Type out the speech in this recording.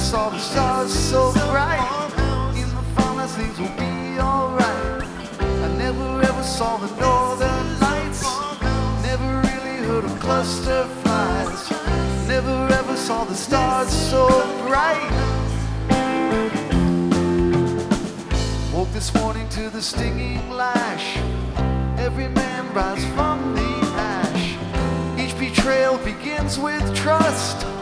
saw the stars so bright. In the farmhouse things will be alright. I never ever saw the northern lights. Never really heard of cluster flies. Never ever saw the stars so bright. Woke this morning to the stinging lash. Every man rise from the ash. Each betrayal begins with trust.